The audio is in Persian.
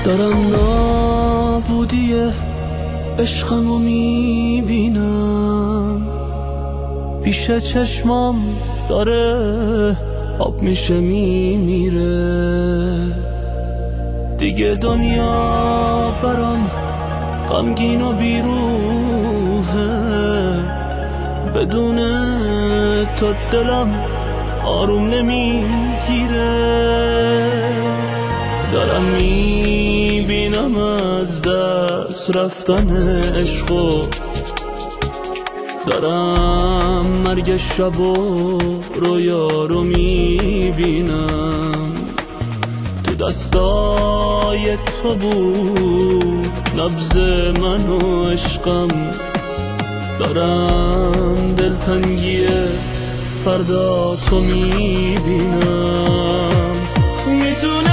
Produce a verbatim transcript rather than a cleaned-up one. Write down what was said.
دارم نابودی عشقمو میبینم، پیش چشمام داره آب میشه میمیره. دیگه دنیا برام غمگین و بیروحه، بدون تو دلم آروم نمیگیره. دارم میبینم از دست رفتن عشقو، دارم مرگ شب و رویا رو میبینم. تو دستای تو بود نبض من و عشقم، دارم دلتنگی فردا تو میبینم. میتونه